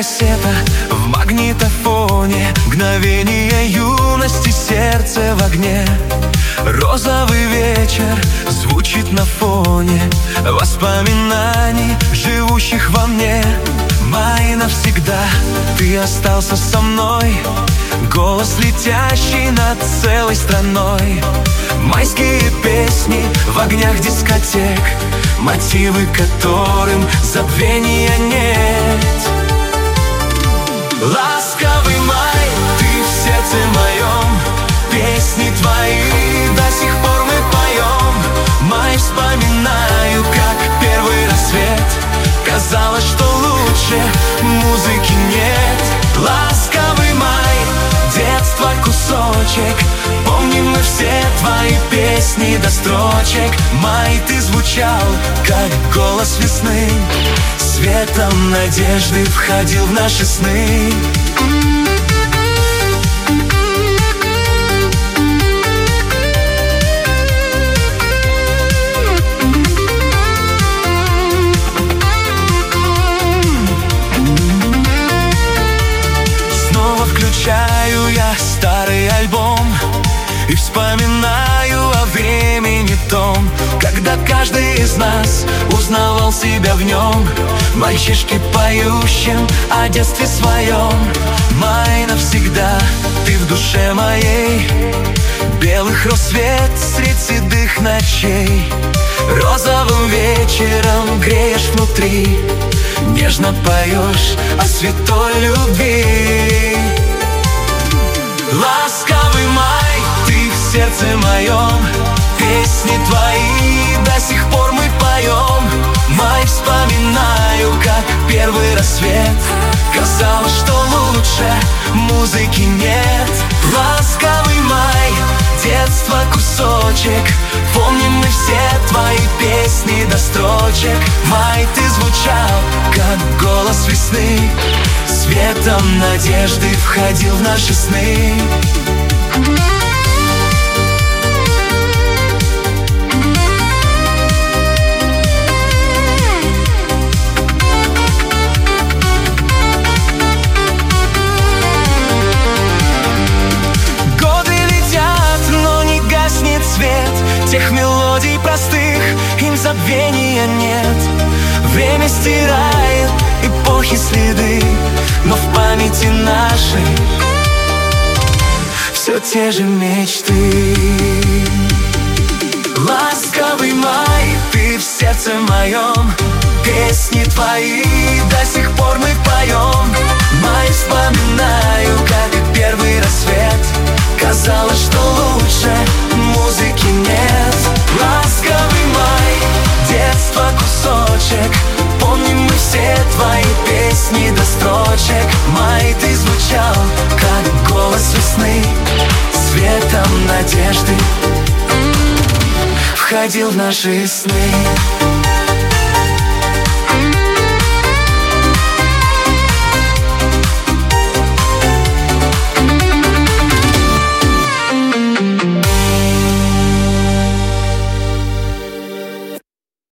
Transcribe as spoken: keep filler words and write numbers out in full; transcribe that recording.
кассета в магнитофоне, мгновение юности, сердце в огне. Розовый вечер звучит на фоне воспоминаний, живущих во мне. Май, навсегда ты остался со мной, голос, летящий над целой страной. Майские песни в огнях дискотек, мотивы которым забвения нет. Ласковый май, ты в сердце моем, песни твои до сих пор мы поем. Май, вспоминаю, как первый рассвет, казалось, что лучше музыки нет. Ласковый май, детство кусочек, помним мы все твои песни до строчек. Май, ты звучал, как голос весны, светом надежды входил в наши сны. Включаю я старый альбом и вспоминаю о времени том, когда каждый из нас узнавал себя в нем. Мальчишки поющим о детстве своем. Май, навсегда ты в душе моей, белых роз свет средь седых ночей. Розовым вечером греешь внутри, нежно поешь о святой любви. Ласковый май, ты в сердце моем, песни твои до сих пор мы поем. Май, вспоминаю, как первый рассвет, казалось, что лучше музыки нет. Ласковый май, детство кусочек, помним мы все твои песни до строчек. Май, ты звучал, как голос весны, светом надежды входил в наши сны. Годы летят, но не гаснет свет тех мелодий простых, им забвения нет. Время стирает эпохи следы, но в памяти нашей все те же мечты. Ласковый май, ты в сердце моем, песни твои до сих пор мы поем. Май, вспоминаю, как первый рассвет, казалось, что лучше музыки нет. Ласковый май, детство кусочек, помним мы все твои песни до строчек. Май, ты звучал, как голос весны, светом надежды входил в наши сны.